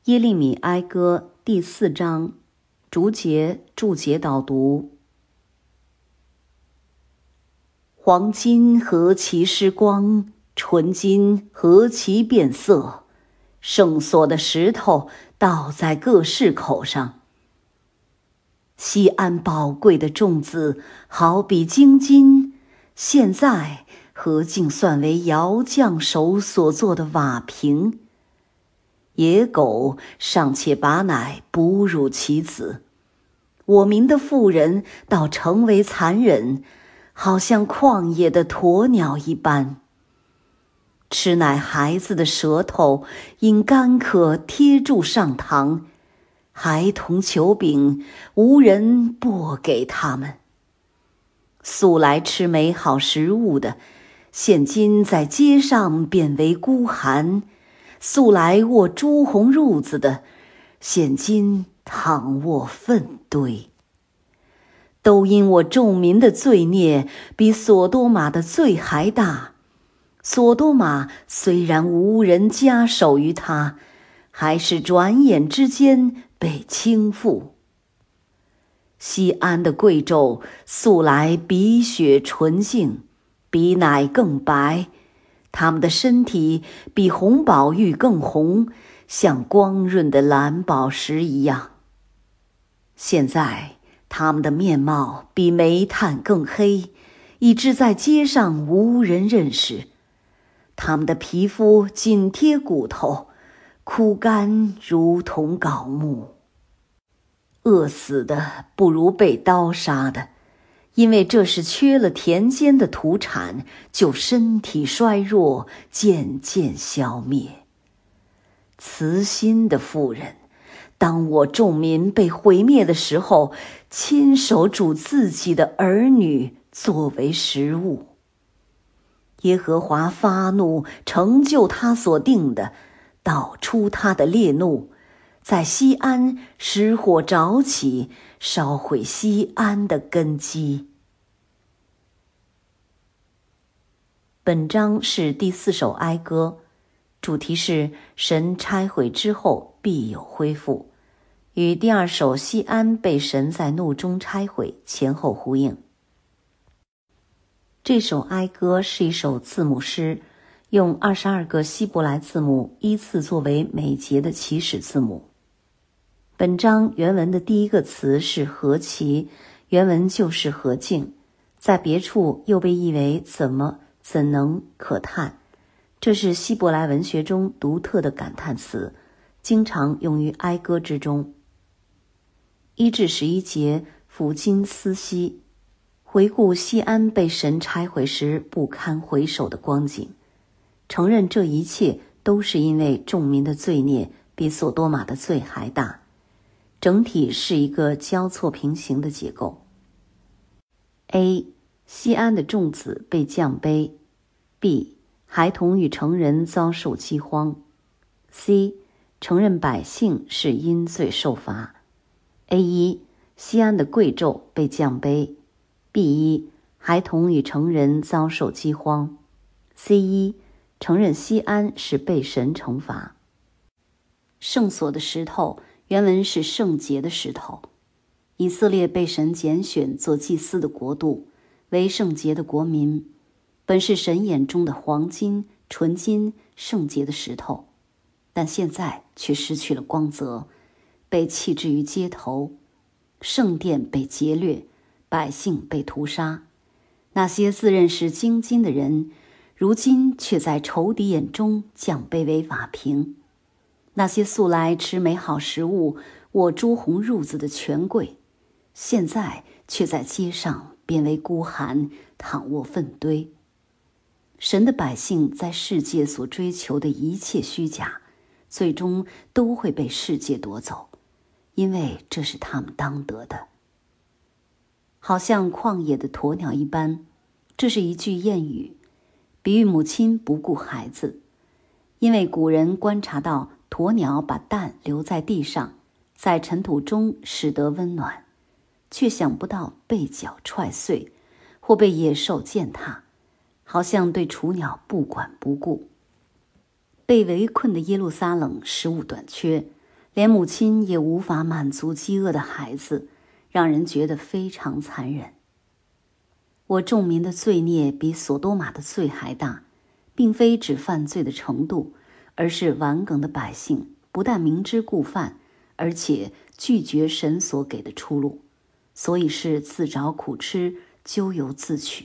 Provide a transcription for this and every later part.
耶利米哀歌第4章，注解导读。黄金何其失光，纯金何其变色，圣所的石头倒在各市口上。锡安宝贵的众子，好比精金，现在何竟算为窑匠手所做的瓦瓶？野狗尚且把奶哺乳其子，我民的妇人倒成为残忍，好像旷野的鸵鸟一般。吃奶孩子的舌头因干渴贴住上膛，孩童求饼，无人拨给他们。素来吃美好食物的，现今在街上变为孤寒；素来卧朱红褥子的，现今躺卧粪堆。都因我众民的罪孽比所多玛的罪还大。所多玛虽然无人加手于他，还是转眼之间被倾覆。锡安的贵胄素来比雪纯净，比奶更白，他们的身体比红宝玉更红，像光润的蓝宝石一样。现在他们的面貌比煤炭更黑，以致在街上无人认识。他们的皮肤紧贴骨头，枯干如同槁木。饿死的不如被刀杀的，因为这是缺了田间的土产，就身体衰弱，渐渐消灭。慈心的妇人，当我众民被毁灭的时候，亲手煮自己的儿女作为食物。耶和华发怒，成就他所定的，导出他的烈怒，在锡安使火着起，烧毁锡安的根基。本章是第4首哀歌，主题是神拆毁之后必有恢复，与第2首锡安被神在怒中拆毁前后呼应。这首哀歌是一首字母诗，用22个希伯来字母依次作为每节的起始字母。本章原文的第一个词是何其，原文就是何竟，在别处又被译为怎么、怎能、可叹。这是希伯来文学中独特的感叹词，经常用于哀歌之中。1至11节抚今思昔，回顾锡安被神拆毁时不堪回首的光景，承认这一切都是因为众民的罪孽比所多玛的罪还大。整体是一个交错平行的结构。A. 锡安的众子被降卑。 B. 孩童与成人遭受饥荒。 C. 承认百姓是因罪受罚。 A1. 锡安的贵胄被降卑。 B1. 孩童与成人遭受饥荒。 C1. 承认锡安是被神惩罚。圣所的石头原文是圣洁的石头。以色列被神拣选做祭司的国度，为圣洁的国民，本是神眼中的黄金、纯金、圣洁的石头，但现在却失去了光泽，被弃置于街头，圣殿被劫掠，百姓被屠杀。那些自认是精金的人，如今却在仇敌眼中降卑为瓦瓶。那些素来吃美好食物、卧朱红褥子的权贵，现在却在街上变为孤寒，躺卧粪堆。神的百姓在世界所追求的一切虚假，最终都会被世界夺走，因为这是他们当得的。好像旷野的鸵鸟一般，这是一句谚语，比喻母亲不顾孩子。因为古人观察到鸵鸟把蛋留在地上，在尘土中使得温暖，却想不到被脚踹碎，或被野兽践踏，好像对雏鸟不管不顾。被围困的耶路撒冷食物短缺， 连母亲也无法满足饥饿的孩子，让人觉得非常残忍。我众民的罪孽比索多玛的罪还大，并非指犯罪的程度，而是顽梗的百姓不但明知故犯，而且拒绝神所给的出路，所以是自找苦吃，咎由自取。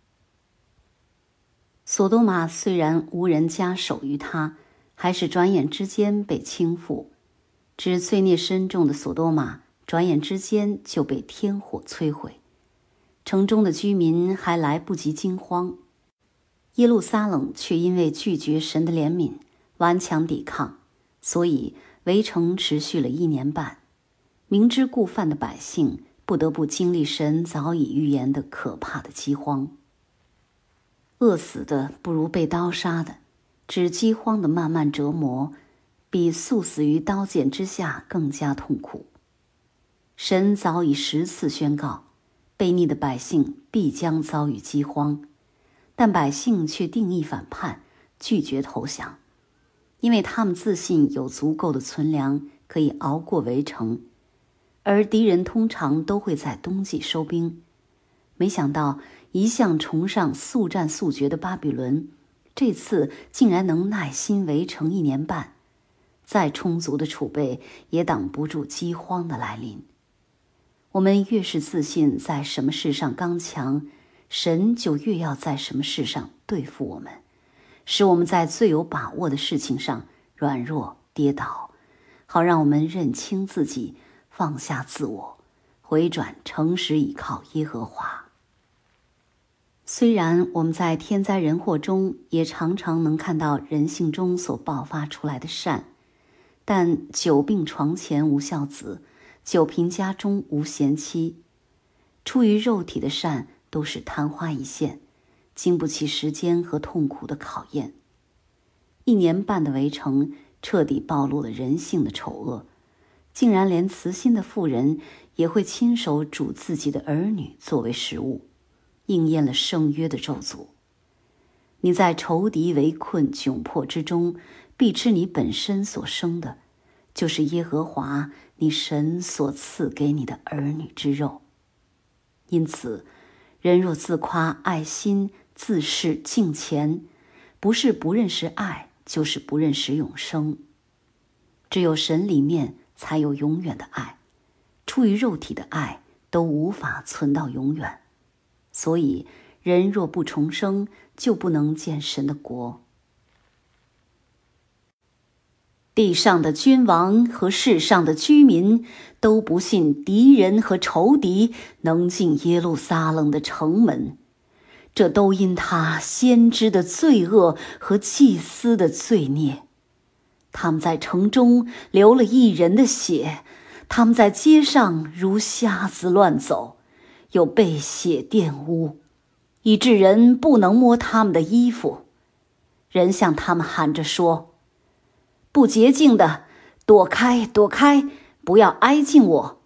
索多玛虽然无人加手于他，还是转眼之间被倾覆。只罪孽深重的索多玛，转眼之间就被天火摧毁。城中的居民还来不及惊慌，耶路撒冷却因为拒绝神的怜悯，顽强抵抗，所以围城持续了1年半。明知故犯的百姓不得不经历神早已预言的可怕的饥荒。饿死的不如被刀杀的，只饥荒的漫漫折磨，比速死于刀剑之下更加痛苦。神早已10次宣告，悖逆的百姓必将遭遇饥荒，但百姓却定义反叛，拒绝投降，因为他们自信有足够的存粮可以熬过围城，而敌人通常都会在冬季收兵。没想到一向崇尚速战速决的巴比伦，这次竟然能耐心围城1年半，再充足的储备也挡不住饥荒的来临。我们越是自信在什么事上刚强，神就越要在什么事上对付我们，使我们在最有把握的事情上软弱跌倒，好让我们认清自己，放下自我，回转诚实倚靠耶和华。虽然我们在天灾人祸中也常常能看到人性中所爆发出来的善，但久病床前无孝子，久贫家中无贤妻。出于肉体的善都是昙花一现，经不起时间和痛苦的考验。1年半的围城彻底暴露了人性的丑恶，竟然连慈心的妇人也会亲手煮自己的儿女作为食物，应验了圣约的咒诅。你在仇敌围困窘迫之中，必吃你本身所生的，就是耶和华你神所赐给你的儿女之肉。因此，人若自夸爱心，自恃敬虔，不是不认识爱，就是不认识永生。只有神里面才有永远的爱，出于肉体的爱都无法存到永远。所以人若不重生，就不能见神的国。地上的君王和世上的居民都不信敌人和仇敌能进耶路撒冷的城门，这都因他先知的罪恶和祭司的罪孽。他们在城中流了一人的血，他们在街上如瞎子乱走，又被血玷污，以致人不能摸他们的衣服。人向他们喊着说，不洁净的，躲开，躲开，不要挨近我。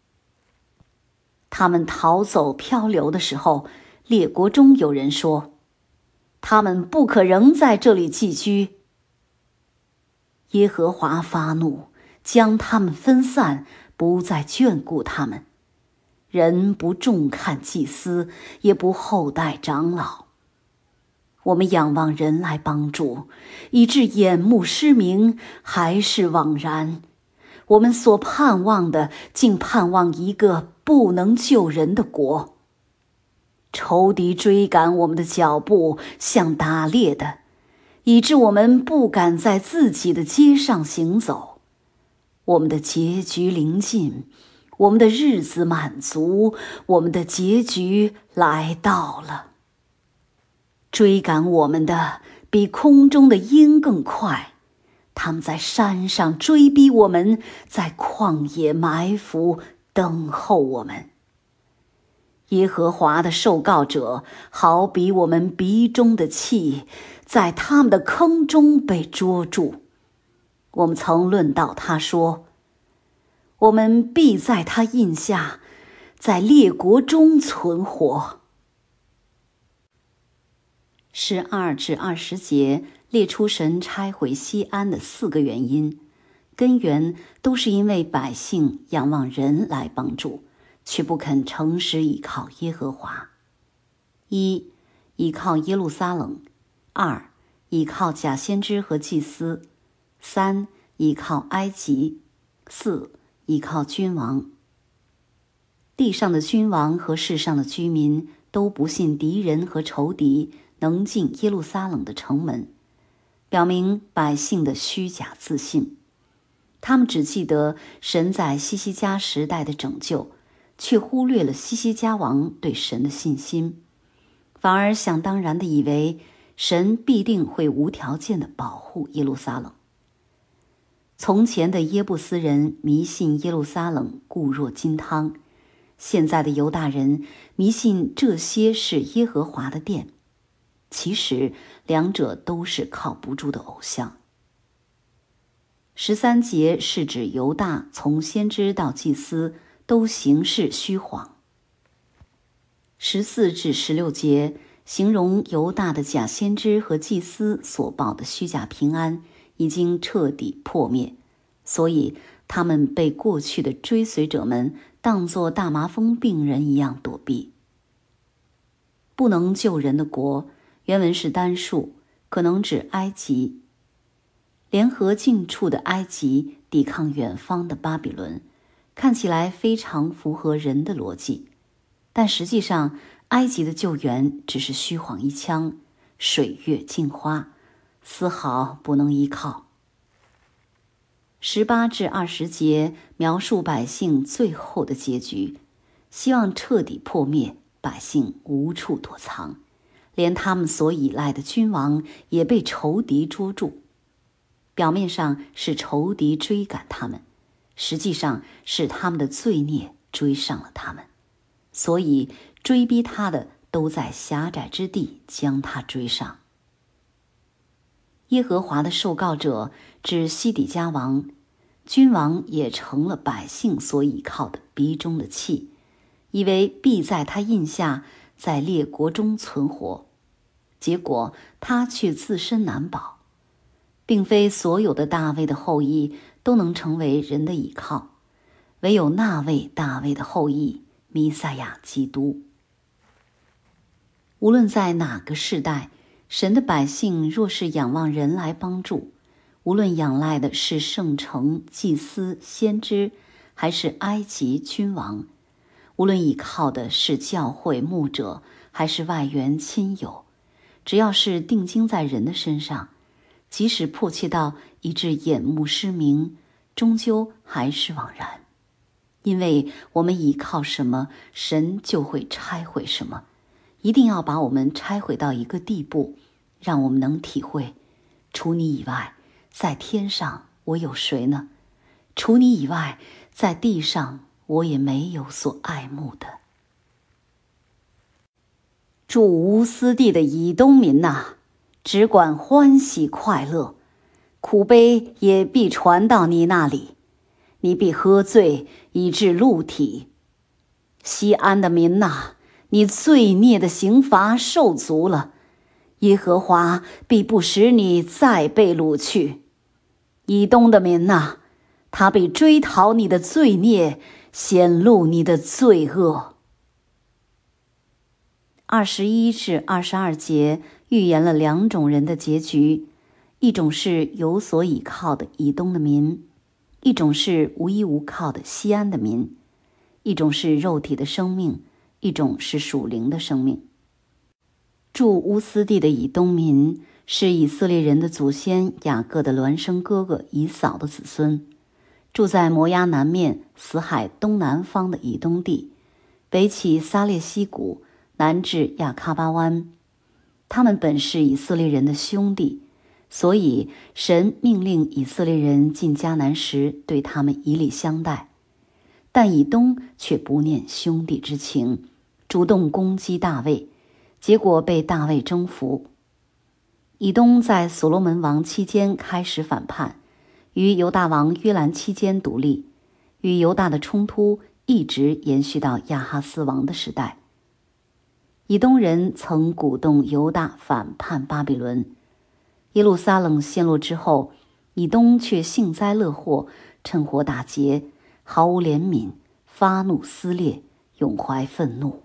他们逃走漂流的时候，列国中有人说，他们不可仍在这里寄居。耶和华发怒，将他们分散，不再眷顾他们。人不重看祭司，也不厚待长老。我们仰望人来帮助，以致眼目失明，还是枉然。我们所盼望的，竟盼望一个不能救人的国。仇敌追赶我们的脚步，像打猎的，以致我们不敢在自己的街上行走。我们的结局临近，我们的日子满足，我们的结局来到了。追赶我们的比空中的鹰更快，他们在山上追逼我们，在旷野埋伏等候我们。耶和华的受膏者好比我们鼻中的气，在他们的坑中被捉住。我们曾论到他说，我们必在他印下，在列国中存活。12至20节列出神拆毁西安的4个原因， 根源都是因为百姓仰望人来帮助，却不肯诚实倚靠耶和华。一、倚靠耶路撒冷；二、倚靠假先知和祭司；三、倚靠埃及；四、倚靠君王。地上的君王和世上的居民都不信敌人和仇敌能进耶路撒冷的城门，表明百姓的虚假自信。他们只记得神在西西家时代的拯救，却忽略了西西家王对神的信心，反而想当然地以为神必定会无条件地保护耶路撒冷。从前的耶布斯人迷信耶路撒冷固若金汤，现在的犹大人迷信这些是耶和华的殿，其实两者都是靠不住的偶像。13节是指犹大从先知到祭司都行事虚谎。14至16节形容犹大的假先知和祭司所报的虚假平安已经彻底破灭，所以他们被过去的追随者们当作大麻风病人一样躲避。不能救人的国，原文是单数，可能指埃及。联合近处的埃及抵抗远方的巴比伦，看起来非常符合人的逻辑，但实际上埃及的救援只是虚晃一枪，水月镜花，丝毫不能依靠。18至20节描述百姓最后的结局，希望彻底破灭，百姓无处躲藏，连他们所依赖的君王也被仇敌捉住。表面上是仇敌追赶他们，实际上是他们的罪孽追上了他们，所以追逼他的都在狭窄之地将他追上。耶和华的受告者指西底家王，君王也成了百姓所倚靠的鼻中的气，以为必在他印下在列国中存活，结果他却自身难保。并非所有的大卫的后裔都能成为人的倚靠，唯有那位大卫的后裔弥赛亚基督。无论在哪个世代，神的百姓若是仰望人来帮助，无论仰赖的是圣城、祭司、先知，还是埃及君王，无论倚靠的是教会牧者，还是外援亲友，只要是定睛在人的身上，即使迫切到以致眼目失明，终究还是枉然。因为我们倚靠什么，神就会拆毁什么，一定要把我们拆毁到一个地步，让我们能体会，除你以外，在天上我有谁呢？除你以外，在地上我也没有所爱慕的。住乌斯地的以东民哪，只管欢喜快乐，苦悲也必传到你那里，你必喝醉以致露体。西安的民哪，你罪孽的刑罚受足了，耶和华必不使你再被掳去。以东的民哪，他必追讨你的罪孽，显露你的罪恶。21至22节预言了两种人的结局，一种是有所倚靠的以东的民，一种是无依无靠的西安的民，一种是肉体的生命，一种是属灵的生命。住乌斯地的以东民是以色列人的祖先雅各的孪生哥哥以扫的子孙，住在摩押南面死海东南方的以东地，北起撒列西谷，南至亚喀巴湾。他们本是以色列人的兄弟，所以神命令以色列人进迦南时对他们以礼相待。但以东却不念兄弟之情，主动攻击大卫，结果被大卫征服。以东在所罗门王期间开始反叛，于犹大王约兰期间独立，与犹大的冲突一直延续到亚哈斯王的时代。以东人曾鼓动犹大反叛巴比伦。耶路撒冷陷落之后， 以东却幸灾乐祸，趁火打劫，毫无怜悯，发怒撕裂，永怀愤怒，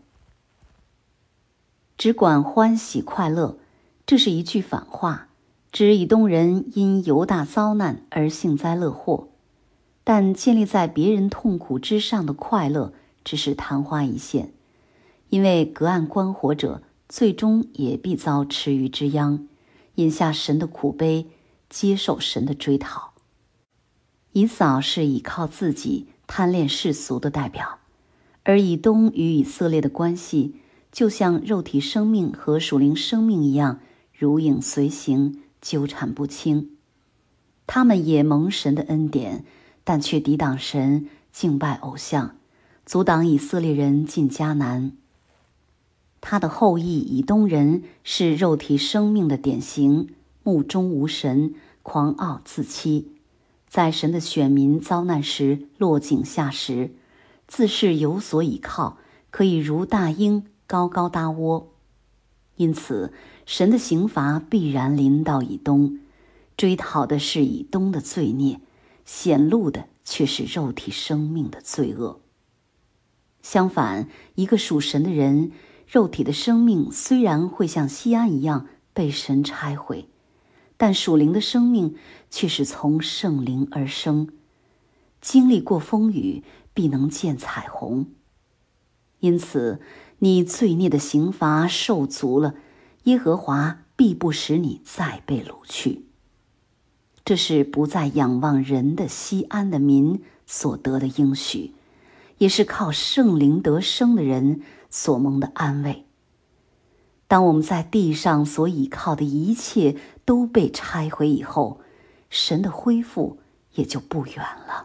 只管欢喜快乐。这是一句反话，指以东人因犹大遭难而幸灾乐祸，但建立在别人痛苦之上的快乐只是昙花一现，因为隔岸观火者最终也必遭池鱼之殃，饮下神的苦悲，接受神的追讨。以扫是倚靠自己贪恋世俗的代表，而以东与以色列的关系就像肉体生命和属灵生命一样，如影随形，纠缠不清。他们也蒙神的恩典，但却抵挡神，敬拜偶像，阻挡以色列人进迦南。他的后裔以东人是肉体生命的典型，目中无神，狂傲自欺，在神的选民遭难时落井下石，自是有所倚靠，可以如大鹰高高搭窝。因此神的刑罚必然临到以东，追讨的是以东的罪孽，显露的却是肉体生命的罪恶。相反，一个属神的人，肉体的生命虽然会像西安一样被神拆毁，但属灵的生命却是从圣灵而生，经历过风雨，必能见彩虹。因此你罪孽的刑罚受足了，耶和华必不使你再被掳去。这是不再仰望人的西安的民所得的应许，也是靠圣灵得生的人所蒙的安慰。当我们在地上所倚靠的一切都被拆毁以后，神的恢复也就不远了。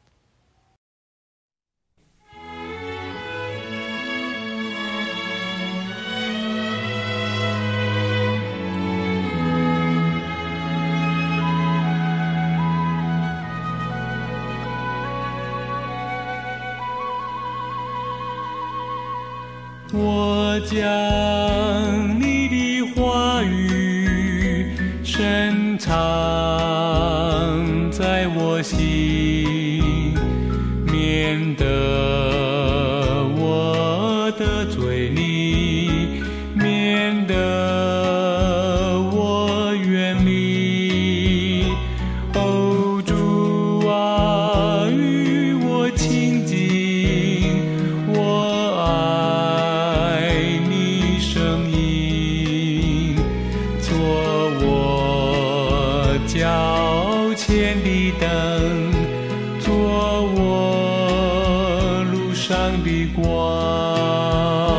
我将你的话语深藏在我心，免得我得罪你，免得我远离。哦，主啊，与我亲近，我爱你声音，做我脚前的灯，做我路上的光。